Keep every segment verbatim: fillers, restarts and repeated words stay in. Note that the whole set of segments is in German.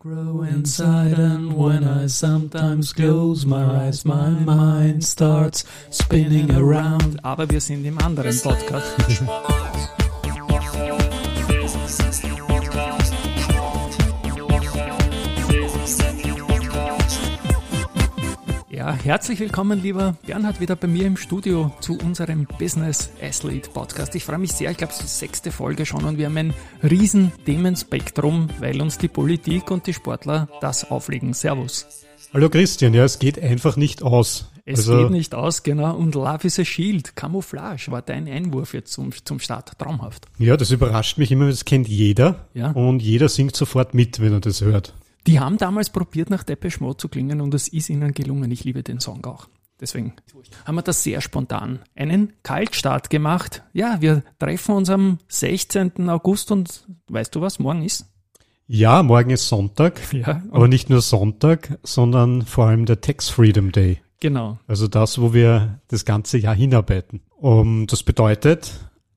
grow inside, and when I sometimes close my eyes, my mind starts spinning around. Aber wir sind im anderen Podcast. Ja, herzlich willkommen, lieber Bernhard, wieder bei mir im Studio zu unserem Business Athlete Podcast. Ich freue mich sehr, ich glaube, es ist die sechste Folge schon und wir haben ein riesen Themenspektrum, weil uns die Politik und die Sportler das auflegen. Servus. Hallo Christian, ja, es geht einfach nicht aus. Es also, geht nicht aus, genau. Und Love is a Shield, Camouflage war dein Einwurf jetzt zum, zum Start. Traumhaft. Ja, das überrascht mich immer, das kennt jeder. Ja. Und jeder singt sofort mit, wenn er das hört. Die haben damals probiert, nach Depeche Mode zu klingen und es ist ihnen gelungen. Ich liebe den Song auch. Deswegen haben wir das sehr spontan. Einen Kaltstart gemacht. Ja, wir treffen uns am sechzehnten August und weißt du was, morgen ist? Ja, morgen ist Sonntag. Ja. Aber nicht nur Sonntag, sondern vor allem der Tax Freedom Day. Genau. Also das, wo wir das ganze Jahr hinarbeiten. Um, das bedeutet,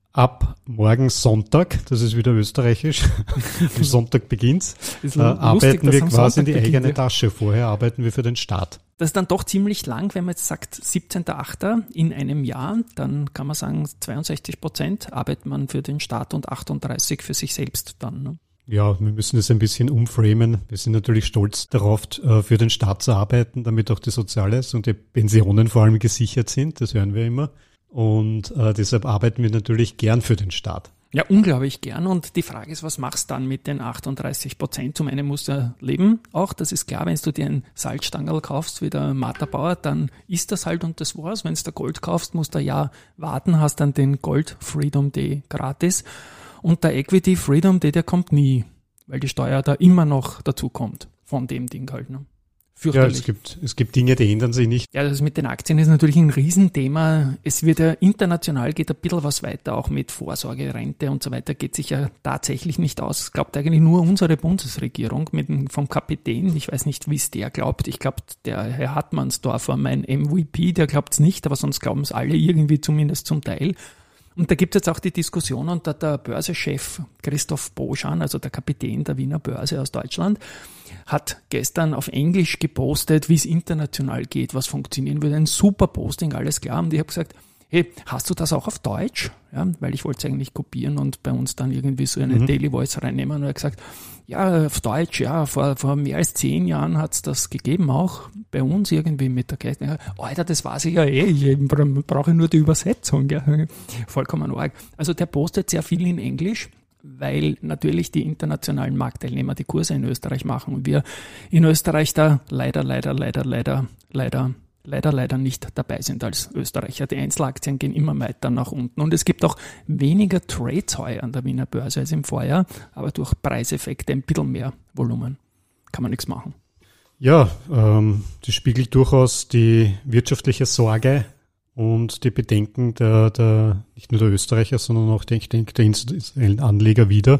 ab morgen Sonntag, das ist wieder österreichisch, am Sonntag beginnt's, äh, arbeiten wir quasi in die beginnt, eigene ja. Tasche. Vorher arbeiten wir für den Staat. Das ist dann doch ziemlich lang, wenn man jetzt sagt siebzehnten achten in einem Jahr, dann kann man sagen zweiundsechzig Prozent arbeitet man für den Staat und achtunddreißig für sich selbst dann. Ne? Ja, wir müssen das ein bisschen umframen. Wir sind natürlich stolz darauf, für den Staat zu arbeiten, damit auch die Sozialleistung und die Pensionen vor allem gesichert sind. Das hören wir immer. Und äh, deshalb arbeiten wir natürlich gern für den Staat. Ja, unglaublich gern. Und die Frage ist, was machst du dann mit den achtunddreißig Prozent? Zum einen musst du leben auch, das ist klar. Wenn du dir einen Salzstangerl kaufst, wie der Martha Bauer, dann ist das halt und das war's. Wenn du Gold kaufst, musst du ein Jahr warten, hast dann den Gold Freedom Day gratis. Und der Equity Freedom Day, der kommt nie, weil die Steuer da immer noch dazu kommt von dem Ding halt. Ne? Ja, es gibt, es gibt Dinge, die ändern sich nicht. Ja, das mit den Aktien ist natürlich ein Riesenthema. Es wird ja international, geht ein bisschen was weiter, auch mit Vorsorge, Rente und so weiter, geht sich ja tatsächlich nicht aus. Es glaubt eigentlich nur unsere Bundesregierung mit dem, vom Kapitän. Ich weiß nicht, wie es der glaubt. Ich glaube, der Herr Hartmannsdorfer, mein M V P, der glaubt es nicht, aber sonst glauben es alle irgendwie zumindest zum Teil. Und da gibt es jetzt auch die Diskussion unter der Börsechef Christoph Boschan, also der Kapitän der Wiener Börse aus Deutschland, hat gestern auf Englisch gepostet, wie es international geht, was funktionieren würde. Ein super Posting, alles klar. Und ich habe gesagt, hey, hast du das auch auf Deutsch? Ja, weil ich wollte es eigentlich kopieren und bei uns dann irgendwie so eine mhm. Daily Voice reinnehmen. Und er hat gesagt, ja, auf Deutsch, ja, vor, vor mehr als zehn Jahren hat es das gegeben, auch bei uns irgendwie mit der Kälte. Ja, Alter, das weiß ich ja eh, ich brauche nur die Übersetzung. Ja. Vollkommen arg. Also der postet sehr viel in Englisch, weil natürlich die internationalen Marktteilnehmer die Kurse in Österreich machen und wir in Österreich da leider, leider, leider, leider, leider, leider, leider nicht dabei sind als Österreicher. Die Einzelaktien gehen immer weiter nach unten und es gibt auch weniger Trades heuer an der Wiener Börse als im Vorjahr, aber durch Preiseffekte ein bisschen mehr Volumen. Kann man nichts machen. Ja, ähm, das spiegelt durchaus die wirtschaftliche Sorge und die Bedenken der, der nicht nur der Österreicher, sondern auch ich denke, der institutionellen Anleger wider,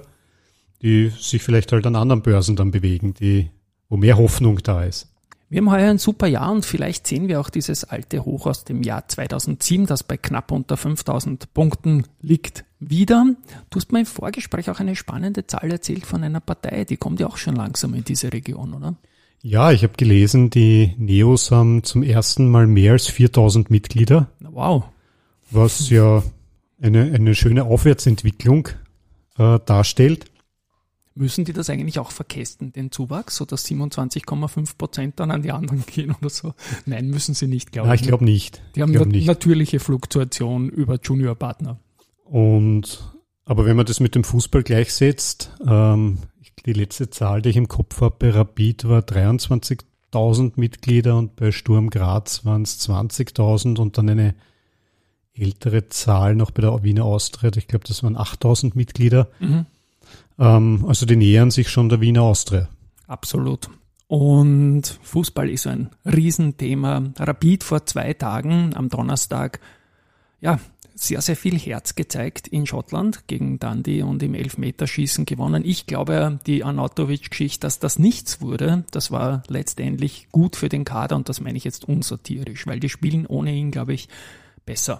die sich vielleicht halt an anderen Börsen dann bewegen, die, wo mehr Hoffnung da ist. Wir haben heuer ein super Jahr und vielleicht sehen wir auch dieses alte Hoch aus dem Jahr zweitausendsieben, das bei knapp unter fünftausend Punkten liegt, wieder. Du hast mir im Vorgespräch auch eine spannende Zahl erzählt von einer Partei, die kommt ja auch schon langsam in diese Region, oder? Ja, ich habe gelesen, die Neos haben zum ersten Mal mehr als viertausend Mitglieder. Wow. Was ja eine, eine schöne Aufwärtsentwicklung äh, darstellt. Müssen die das eigentlich auch verkästen, den Zuwachs, sodass siebenundzwanzig Komma fünf Prozent dann an die anderen gehen oder so? Nein, müssen sie nicht, glaube ich. Nein, ich glaube nicht. Die haben eine natürliche Fluktuation über Juniorpartner. Und, aber wenn man das mit dem Fußball gleichsetzt, ähm, die letzte Zahl, die ich im Kopf habe, bei Rapid war dreiundzwanzigtausend Mitglieder und bei Sturm Graz waren es zwanzigtausend und dann eine ältere Zahl noch bei der Wiener Austria, ich glaube, das waren achttausend Mitglieder. Mhm. Also die nähern sich schon der Wiener Austria. Absolut. Und Fußball ist so ein Riesenthema. Rapid vor zwei Tagen am Donnerstag, ja, sehr, sehr viel Herz gezeigt in Schottland gegen Dundee und im Elfmeterschießen gewonnen. Ich glaube, die Arnautovic-Geschichte, dass das nichts wurde, das war letztendlich gut für den Kader und das meine ich jetzt unsatirisch, weil die spielen ohnehin, glaube ich, besser.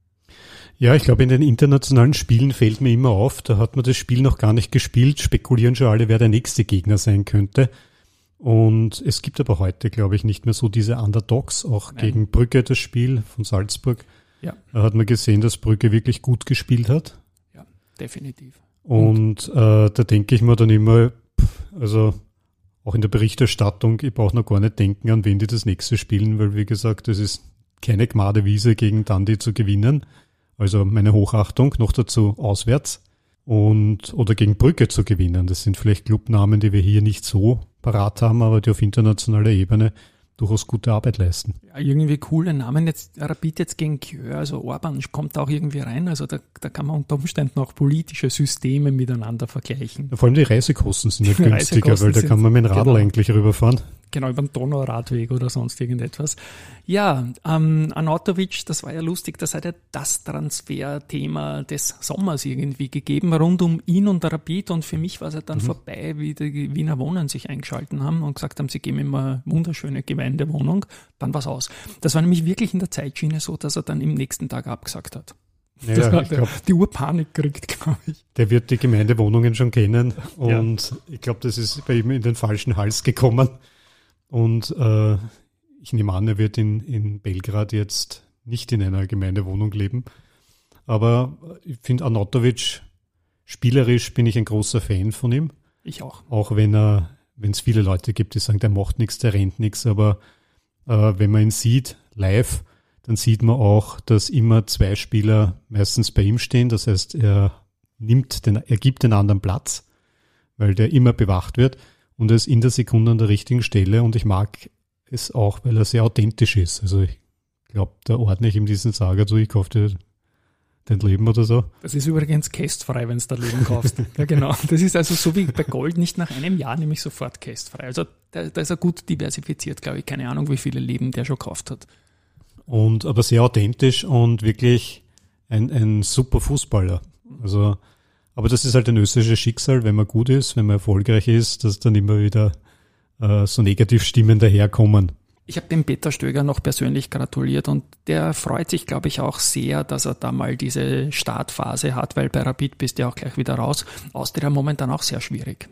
Ja, ich glaube, in den internationalen Spielen fällt mir immer auf, da hat man das Spiel noch gar nicht gespielt, spekulieren schon alle, wer der nächste Gegner sein könnte. Und es gibt aber heute, glaube ich, nicht mehr so diese Underdogs, auch Nein. gegen Brügge das Spiel von Salzburg. Ja. Da hat man gesehen, dass Brügge wirklich gut gespielt hat. Ja, definitiv. Und, Und äh, da denke ich mir dann immer, also auch in der Berichterstattung, ich brauche noch gar nicht denken, an wen die das nächste spielen, weil wie gesagt, das ist keine Gmadewiese gegen Dundee zu gewinnen. Also meine Hochachtung, noch dazu auswärts. Und oder gegen Brügge zu gewinnen. Das sind vielleicht Clubnamen, die wir hier nicht so parat haben, aber die auf internationaler Ebene durchaus gute Arbeit leisten. Ja, irgendwie coole Namen. Jetzt Rapid jetzt gegen Kjör, also Orban kommt da auch irgendwie rein. Also da, da kann man unter Umständen auch politische Systeme miteinander vergleichen. Ja, vor allem die Reisekosten sind ja günstiger, weil da kann man mit dem Radl genau. eigentlich rüberfahren. Genau, über den Donauradweg oder sonst irgendetwas. Ja, ähm, Arnautovic, das war ja lustig, das hat ja das Transferthema des Sommers irgendwie gegeben, rund um ihn und Rapid. Und für mich war es ja dann mhm. vorbei, wie die Wiener Wohnen sich eingeschalten haben und gesagt haben, sie geben ihm eine wunderschöne Gemeindewohnung. Dann war es aus. Das war nämlich wirklich in der Zeitschiene so, dass er dann im nächsten Tag abgesagt hat. Naja, das hat ich glaub, die Urpanik kriegt, glaube ich. Der wird die Gemeindewohnungen schon kennen und ja. ich glaube, das ist bei ihm in den falschen Hals gekommen. Und äh, ich nehme an, er wird in, in Belgrad jetzt nicht in einer Gemeindewohnung leben. Aber ich finde Arnautovic, spielerisch bin ich ein großer Fan von ihm. Ich auch. Auch wenn er, wenn es viele Leute gibt, die sagen, der macht nichts, der rennt nichts. Aber äh, wenn man ihn sieht, live, dann sieht man auch, dass immer zwei Spieler meistens bei ihm stehen. Das heißt, er nimmt den, er gibt den anderen Platz, weil der immer bewacht wird. Und er ist in der Sekunde an der richtigen Stelle und ich mag es auch, weil er sehr authentisch ist. Also ich glaube, da ordne ich ihm diesen Sager zu, ich kaufe dir dein Leben oder so. Das ist übrigens kästfrei, wenn du da Leben kaufst. Ja, genau. Das ist also so wie bei Gold nicht nach einem Jahr, nämlich sofort kästfrei. Also da, da ist er gut diversifiziert, glaube ich. Keine Ahnung, wie viele Leben der schon gekauft hat. Und aber sehr authentisch und wirklich ein, ein super Fußballer. Also aber das ist halt ein österreichisches Schicksal, wenn man gut ist, wenn man erfolgreich ist, dass dann immer wieder äh, so Negativstimmen daherkommen. Ich habe dem Peter Stöger noch persönlich gratuliert und der freut sich, glaube ich, auch sehr, dass er da mal diese Startphase hat, weil bei Rapid bist du ja auch gleich wieder raus. Austria momentan auch sehr schwierig.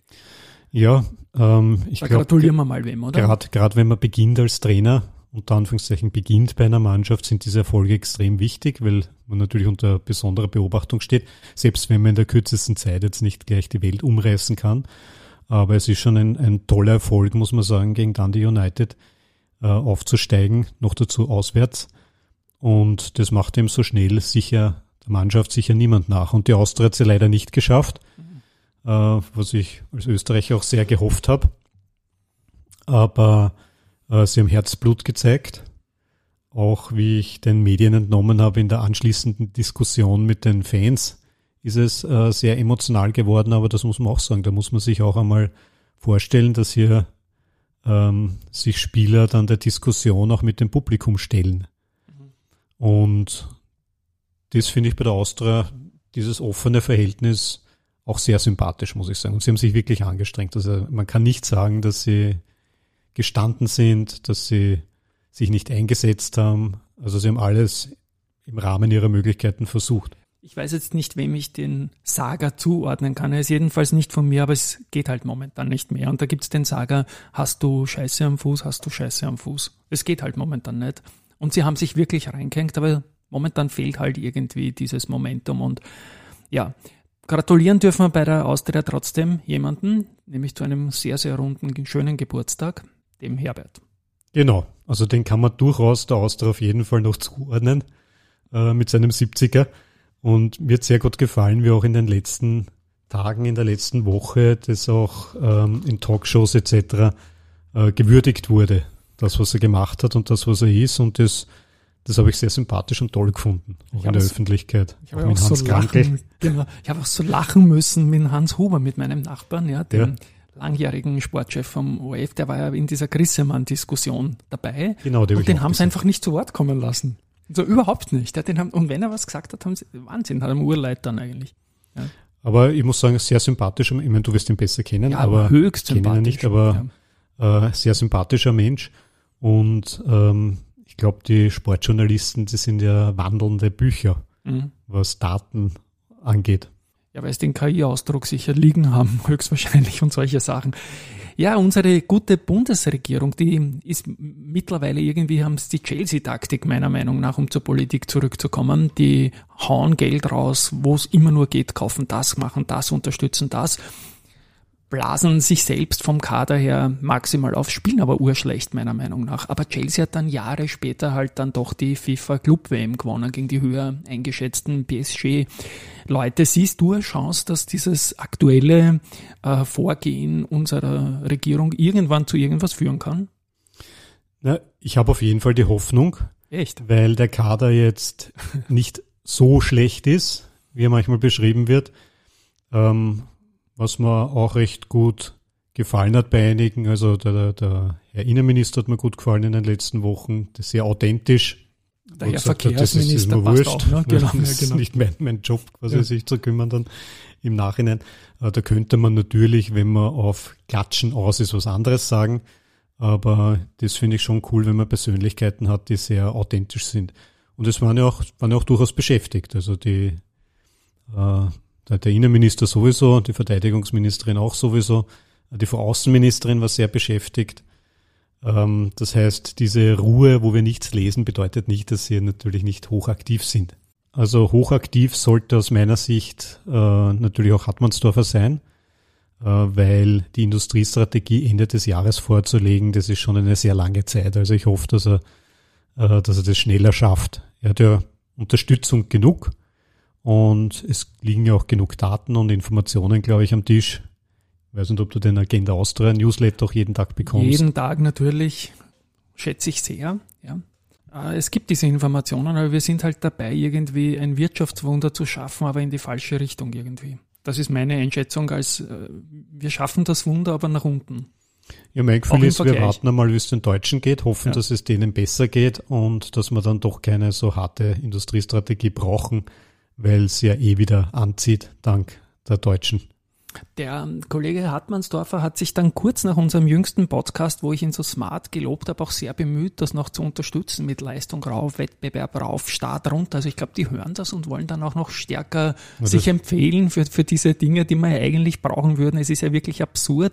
Ja, ähm, ich da glaube, gratulieren wir mal wem, oder? Gerade gerade wenn man beginnt als Trainer, unter Anführungszeichen beginnt bei einer Mannschaft, sind diese Erfolge extrem wichtig, weil man natürlich unter besonderer Beobachtung steht, selbst wenn man in der kürzesten Zeit jetzt nicht gleich die Welt umreißen kann. Aber es ist schon ein, ein toller Erfolg, muss man sagen, gegen Dundee United äh, aufzusteigen, noch dazu auswärts. Und das macht ihm so schnell sicher, der Mannschaft sicher niemand nach. Und die Austria hat es ja leider nicht geschafft, mhm. äh, was ich als Österreicher auch sehr gehofft habe. Aber sie haben Herzblut gezeigt, auch wie ich den Medien entnommen habe in der anschließenden Diskussion mit den Fans, ist es äh, sehr emotional geworden, aber das muss man auch sagen, da muss man sich auch einmal vorstellen, dass hier ähm, sich Spieler dann der Diskussion auch mit dem Publikum stellen. Mhm. Und das finde ich bei der Austria, dieses offene Verhältnis, auch sehr sympathisch, muss ich sagen. Und sie haben sich wirklich angestrengt. Also man kann nicht sagen, dass sie gestanden sind, dass sie sich nicht eingesetzt haben. Also sie haben alles im Rahmen ihrer Möglichkeiten versucht. Ich weiß jetzt nicht, wem ich den Saga zuordnen kann. Er ist jedenfalls nicht von mir, aber es geht halt momentan nicht mehr. Und da gibt es den Saga, hast du Scheiße am Fuß, hast du Scheiße am Fuß. Es geht halt momentan nicht. Und sie haben sich wirklich reingehängt, aber momentan fehlt halt irgendwie dieses Momentum. Und ja, gratulieren dürfen wir bei der Austria trotzdem jemanden, nämlich zu einem sehr, sehr runden, schönen Geburtstag, dem Herbert. Genau, also den kann man durchaus der Austria auf jeden Fall noch zuordnen äh, mit seinem siebziger. Und mir hat sehr gut gefallen, wie auch in den letzten Tagen, in der letzten Woche, das auch ähm, in Talkshows et cetera äh, gewürdigt wurde. Das, was er gemacht hat und das, was er ist. Und das, das habe ich sehr sympathisch und toll gefunden, auch in der Öffentlichkeit. Ich habe auch, auch so lachen, genau, ich habe auch so lachen müssen mit Hans Huber, mit meinem Nachbarn, ja, dem ja. langjährigen Sportchef vom O R F, der war ja in dieser Grissemann-Diskussion dabei. Genau, und den haben sie einfach nicht zu Wort kommen lassen. So überhaupt nicht. Ja, den haben, und wenn er was gesagt hat, haben sie, Wahnsinn, hat er Urleid dann eigentlich. Ja. Aber ich muss sagen, sehr sympathischer, ich meine, du wirst ihn besser kennen, ja, aber höchst sympathisch. Nicht, aber ja. äh, sehr sympathischer Mensch. Und ähm, ich glaube, die Sportjournalisten, die sind ja wandelnde Bücher, mhm. was Daten angeht. Ja, weil es den K I-Ausdruck sicher liegen haben, höchstwahrscheinlich und solche Sachen. Ja, unsere gute Bundesregierung, die ist mittlerweile irgendwie, haben es die Chelsea-Taktik meiner Meinung nach, um zur Politik zurückzukommen. Die hauen Geld raus, wo es immer nur geht, kaufen das, machen das, unterstützen das. Blasen sich selbst vom Kader her maximal auf, spielen aber urschlecht meiner Meinung nach. Aber Chelsea hat dann Jahre später halt dann doch die FIFA Club W M gewonnen gegen die höher eingeschätzten P S G-Leute. Siehst du eine Chance, dass dieses aktuelle äh, Vorgehen unserer Regierung irgendwann zu irgendwas führen kann? Na, ich habe auf jeden Fall die Hoffnung. Echt? Weil der Kader jetzt nicht so schlecht ist, wie er manchmal beschrieben wird. Ähm, Was mir auch recht gut gefallen hat bei einigen, also der, der Herr Innenminister hat mir gut gefallen in den letzten Wochen, das ist sehr authentisch. Der Herr Verkehrsminister hat, das ist, das ist passt auch, ne? Genau, das ja, ist genau. nicht mein, mein Job, quasi Ja. sich zu kümmern dann im Nachhinein. Da könnte man natürlich, wenn man auf Klatschen aus ist, was anderes sagen, aber das finde ich schon cool, wenn man Persönlichkeiten hat, die sehr authentisch sind. Und es waren ja auch, waren ja auch durchaus beschäftigt, also die äh, Der Innenminister sowieso, die Verteidigungsministerin auch sowieso, die Frau Außenministerin war sehr beschäftigt. Das heißt, diese Ruhe, wo wir nichts lesen, bedeutet nicht, dass sie natürlich nicht hochaktiv sind. Also hochaktiv sollte aus meiner Sicht natürlich auch Hartmannsdorfer sein, weil die Industriestrategie Ende des Jahres vorzulegen, das ist schon eine sehr lange Zeit. Also ich hoffe, dass er, dass er das schneller schafft. Er hat ja Unterstützung genug. Und es liegen ja auch genug Daten und Informationen, glaube ich, am Tisch. Ich weiß nicht, ob du den Agenda Austria Newsletter auch jeden Tag bekommst. Jeden Tag natürlich, schätze ich sehr. Ja. Es gibt diese Informationen, aber wir sind halt dabei, irgendwie ein Wirtschaftswunder zu schaffen, aber in die falsche Richtung irgendwie. Das ist meine Einschätzung, als wir schaffen das Wunder, aber nach unten. Ja, mein Gefühl ist, wir warten einmal, wie es den Deutschen geht, hoffen, ja. dass es denen besser geht und dass wir dann doch keine so harte Industriestrategie brauchen, weil es ja eh wieder anzieht, dank der Deutschen. Der Kollege Hartmannsdorfer hat sich dann kurz nach unserem jüngsten Podcast, wo ich ihn so smart gelobt habe, auch sehr bemüht, das noch zu unterstützen mit Leistung rauf, Wettbewerb rauf, Start runter. Also ich glaube, die hören das und wollen dann auch noch stärker ja, sich empfehlen für, für diese Dinge, die wir eigentlich brauchen würden. Es ist ja wirklich absurd,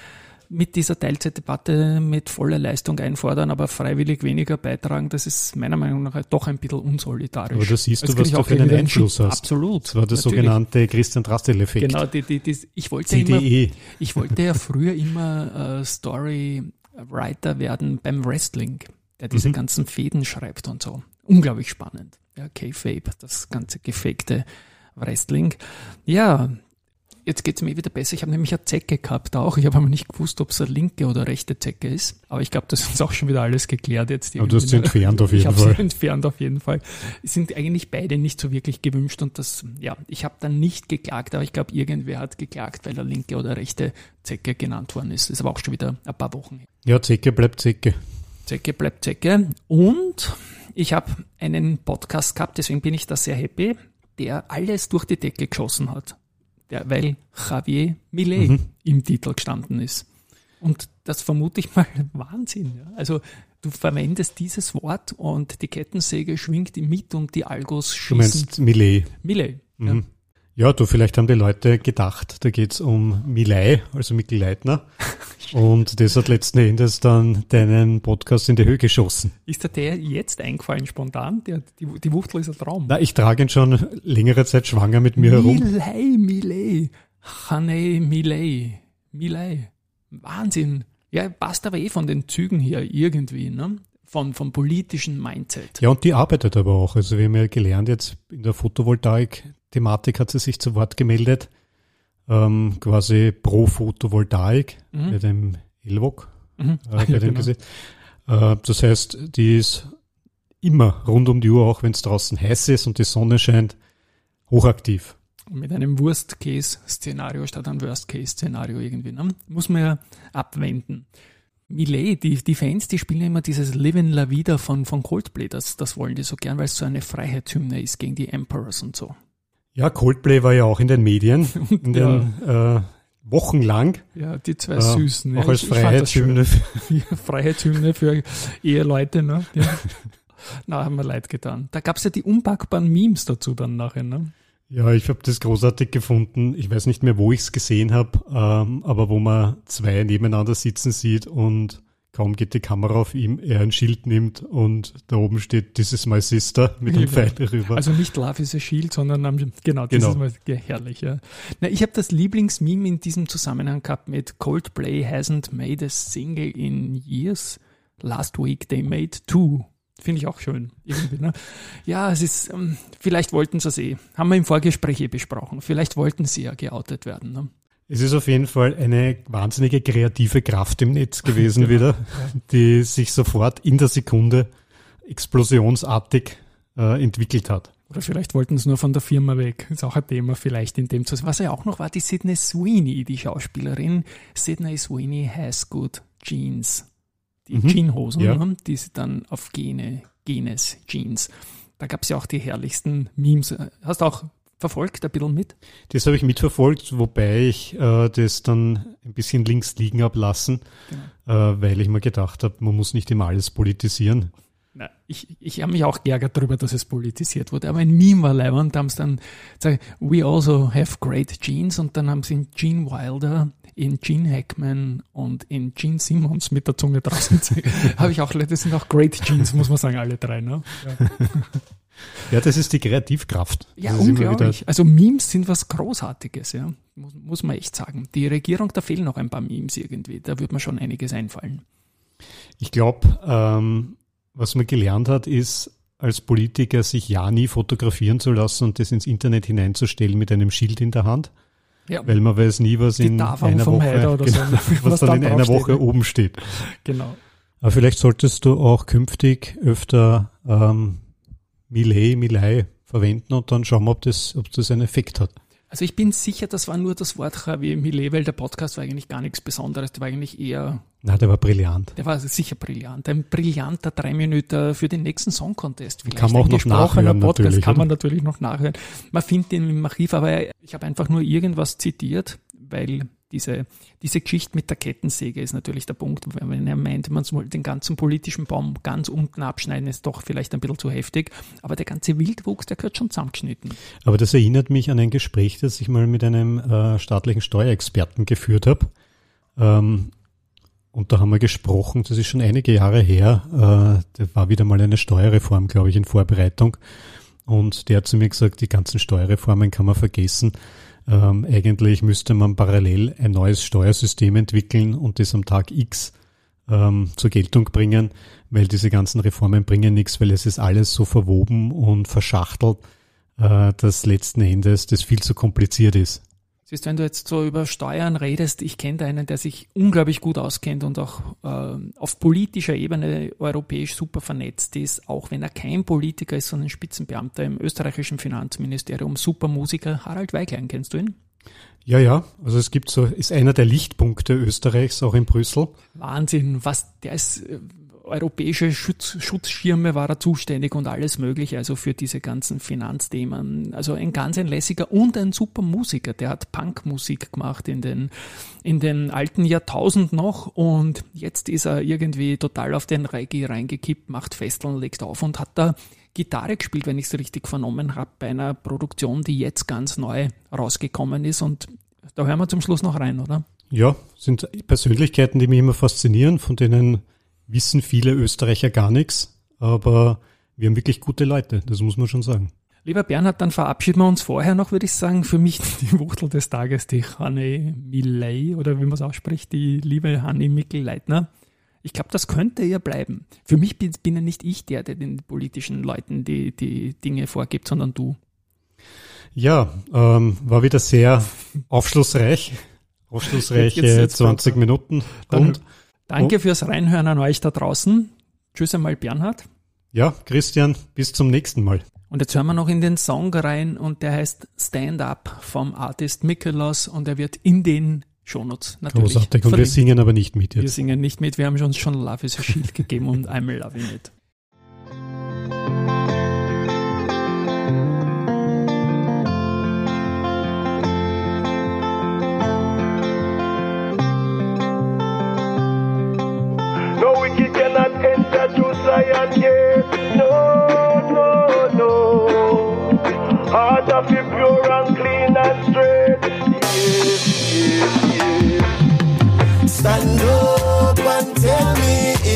mit dieser Teilzeitdebatte mit voller Leistung einfordern, aber freiwillig weniger beitragen, das ist meiner Meinung nach doch ein bisschen unsolidarisch. Aber da siehst du, was du für einen Einfluss hast. Absolut. Das war der natürlich. sogenannte Christian Drastil-Effekt. Genau, die, die, die, ich wollte immer, ich wollte ja früher immer äh, Storywriter werden beim Wrestling, der diese mhm. ganzen Fäden schreibt und so. Unglaublich spannend. Ja, K-Fape, das ganze gefakte Wrestling. Ja, jetzt geht's mir wieder besser. Ich habe nämlich eine Zecke gehabt auch. Ich habe aber nicht gewusst, ob es eine linke oder rechte Zecke ist. Aber ich glaube, das ist auch schon wieder alles geklärt jetzt. Aber du hast sie entfernt auf jeden ich Fall. Ich habe sie entfernt auf jeden Fall. Es sind eigentlich beide nicht so wirklich gewünscht und das, ja, ich habe dann nicht geklagt, aber ich glaube, irgendwer hat geklagt, weil er linke oder rechte Zecke genannt worden ist. Das ist aber auch schon wieder ein paar Wochen her. Ja, Zecke bleibt Zecke. Zecke bleibt Zecke. Und ich habe einen Podcast gehabt, deswegen bin ich da sehr happy, der alles durch die Decke geschossen hat. Ja, weil Javier Milei mhm. im Titel gestanden ist. Und das vermute ich mal Wahnsinn. Ja? Also du verwendest dieses Wort und die Kettensäge schwingt mit und die Algos schießen. Du meinst Milei? Milei, mhm. ja. Ja, du, vielleicht haben die Leute gedacht, da geht's um Milei, also Mikl Leitner. Und das hat letzten Endes dann deinen Podcast in die Höhe geschossen. Ist dir der jetzt eingefallen spontan? Der, die, die Wuchtel ist ein Traum. Na, ich trage ihn schon längere Zeit schwanger mit mir herum. Milei, Milei, Hanei Milei, Milei. Wahnsinn. Ja, passt aber eh von den Zügen her irgendwie, ne? Von, vom politischen Mindset. Ja, und die arbeitet aber auch. Also wir haben ja gelernt, jetzt in der Photovoltaik-Thematik hat sie sich zu Wort gemeldet, ähm, quasi pro Photovoltaik mhm. bei dem E L V O G. Mhm. Äh, bei ja, dem genau. äh, das heißt, die ist immer rund um die Uhr, auch wenn es draußen heiß ist und die Sonne scheint, hochaktiv. Mit einem Worst-Case-Szenario statt einem Worst-Case-Szenario irgendwie. Ne? Muss man ja abwenden. Milei, die, die Fans, die spielen ja immer dieses Livin' La Vida von, von Coldplay, das, das wollen die so gern, weil es so eine Freiheitshymne ist gegen die Emperors und so. Ja, Coldplay war ja auch in den Medien, in den ja. äh, wochenlang. Ja, die zwei äh, Süßen. Auch ja, als ich, Freiheitshymne. Ich ja, Freiheitshymne für Eheleute, ne? Ja. Na, haben wir leid getan. Da gab's ja die unpackbaren Memes dazu dann nachher, ne? Ja, ich habe das großartig gefunden. Ich weiß nicht mehr, wo ich es gesehen habe, ähm, aber wo man zwei nebeneinander sitzen sieht und kaum geht die Kamera auf ihm, er ein Schild nimmt und da oben steht "This is my sister" mit dem Pfeil darüber. Also nicht "Love is a Shield", sondern genau, das genau. ist mal herrlich. Ja. Na, ich habe das Lieblingsmeme in diesem Zusammenhang gehabt mit "Coldplay hasn't made a single in years. Last week they made two." Finde ich auch schön. Irgendwie, ne? Ja, es ist, ähm, vielleicht wollten sie es eh. Haben wir im Vorgespräch eh besprochen. Vielleicht wollten sie ja geoutet werden. Ne? Es ist auf jeden Fall eine wahnsinnige kreative Kraft im Netz gewesen wieder, ja. die sich sofort in der Sekunde explosionsartig äh, entwickelt hat. Oder vielleicht wollten sie nur von der Firma weg. Ist auch ein Thema vielleicht in dem Zusammenhang. Was ja auch noch war, die Sydney Sweeney, die Schauspielerin. Sydney Sweeney has good jeans. Die mhm. Jeanshosen, ja. ne, die sie dann auf Gene, Genes, Jeans. Da gab es ja auch die herrlichsten Memes. Hast du auch verfolgt, ein bisschen mit? Das habe ich mitverfolgt, wobei ich äh, das dann ein bisschen links liegen habe lassen, genau. äh, weil ich mir gedacht habe, man muss nicht immer alles politisieren. Na, ich ich habe mich auch geärgert darüber, dass es politisiert wurde, aber ein Meme war leibend, da haben sie dann gesagt, "We also have great genes", und dann haben sie in Gene Wilder, in Gene Hackman und in Gene Simmons mit der Zunge draußen gezeigt. Habe ich auch, das sind auch great genes, muss man sagen, alle drei. Ne? Ja. Ja, das ist die Kreativkraft. Ja, unglaublich. Also Memes sind was Großartiges, ja. Muss, muss man echt sagen. Die Regierung, da fehlen noch ein paar Memes irgendwie. Da wird mir schon einiges einfallen. Ich glaube, ähm, was man gelernt hat, ist, als Politiker sich ja nie fotografieren zu lassen und das ins Internet hineinzustellen mit einem Schild in der Hand. Ja. Weil man weiß nie, was in einer Woche, oder genau, so, was, was dann in einer Woche steht. oben steht. Genau. Aber vielleicht solltest du auch künftig öfter ähm, Millet, Milei verwenden und dann schauen wir, ob das, ob das einen Effekt hat. Also ich bin sicher, das war nur das Wort wie Millet, weil der Podcast war eigentlich gar nichts Besonderes. Der war eigentlich eher... Na, der war brillant. Der war sicher brillant. Ein brillanter drei Minuten für den nächsten Song Contest. Vielleicht kann man auch noch nachhören Podcast natürlich. Kann man natürlich noch nachhören. Man findet ihn im Archiv, aber ich habe einfach nur irgendwas zitiert, weil diese, diese Geschichte mit der Kettensäge ist natürlich der Punkt, wenn er meint, man soll den ganzen politischen Baum ganz unten abschneiden, ist doch vielleicht ein bisschen zu heftig, aber der ganze Wildwuchs, der gehört schon zusammengeschnitten. Aber das erinnert mich an ein Gespräch, das ich mal mit einem äh, staatlichen Steuerexperten geführt habe. Ähm, und da haben wir gesprochen, das ist schon einige Jahre her, äh, da war wieder mal eine Steuerreform, glaube ich, in Vorbereitung. Und der hat zu mir gesagt, die ganzen Steuerreformen kann man vergessen. Ähm, eigentlich müsste man parallel ein neues Steuersystem entwickeln und das am Tag X ähm, zur Geltung bringen, weil diese ganzen Reformen bringen nichts, weil es ist alles so verwoben und verschachtelt, äh, dass letzten Endes das viel zu kompliziert ist. Siehst du, wenn du jetzt so über Steuern redest, ich kenne da einen, der sich unglaublich gut auskennt und auch äh, auf politischer Ebene europäisch super vernetzt ist, auch wenn er kein Politiker ist, sondern ein Spitzenbeamter im österreichischen Finanzministerium, super Musiker, Harald Weiglein, kennst du ihn? Ja, ja, also es gibt so, ist einer der Lichtpunkte Österreichs, auch in Brüssel. Wahnsinn, was, der ist, äh, europäische Schutz, Schutzschirme war er zuständig und alles mögliche, also für diese ganzen Finanzthemen. Also ein ganz ein lässiger und ein super Musiker, der hat Punkmusik gemacht in den, in den alten Jahrtausend noch und jetzt ist er irgendwie total auf den Reggae reingekippt, macht Festeln, legt auf und hat da Gitarre gespielt, wenn ich es richtig vernommen habe, bei einer Produktion, die jetzt ganz neu rausgekommen ist und da hören wir zum Schluss noch rein, oder? Ja, sind Persönlichkeiten, die mich immer faszinieren, von denen wissen viele Österreicher gar nichts, aber wir haben wirklich gute Leute, das muss man schon sagen. Lieber Bernhard, dann verabschieden wir uns vorher noch, würde ich sagen, für mich die Wuchtel des Tages, die Hanne Millet, oder wie man es ausspricht, die liebe Hanni Mikl-Leitner. Ich glaube, das könnte ja bleiben. Für mich bin, bin ja nicht ich der, der den politischen Leuten die, die Dinge vorgibt, sondern du. Ja, ähm, war wieder sehr aufschlussreich, aufschlussreiche zwanzig Minuten. Und Danke fürs Reinhören an euch da draußen. Tschüss einmal, Bernhard. Ja, Christian, bis zum nächsten Mal. Und jetzt hören wir noch in den Song rein und der heißt Stand Up vom Artist Mikolas und er wird in den Shownotes natürlich großartig. Und verlinkt. Wir singen aber nicht mit jetzt. Wir singen nicht mit, wir haben uns schon Love is a Shield gegeben und I'm loving it. Cannot enter to Zion yet. No, no, no. Heart of the pure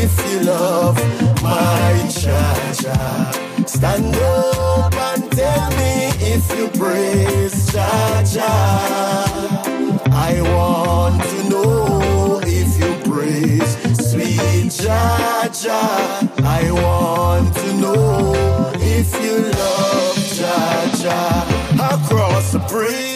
if you love my Jah-Jah. Stand up and tell me if you praise Jah-Jah. I want to know if you praise sweet Jah-Jah. I want to know if you love Jah-Jah. Across the bridge